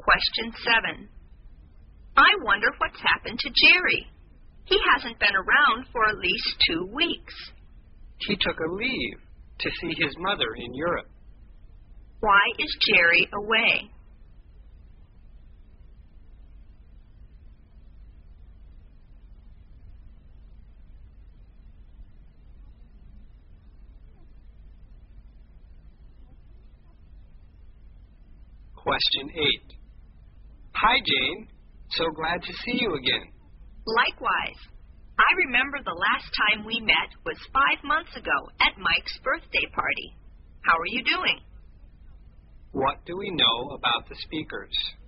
Question 7. I wonder what's happened to Jerry. He hasn't been around for at least 2 weeks. He took a leave to see his mother in Europe. Why is Jerry away? Question 8. Hi, Jane. So glad to see you again. Likewise. I remember the last time we met was 5 months ago at Mike's birthday party. How are you doing? What do we know about the speakers?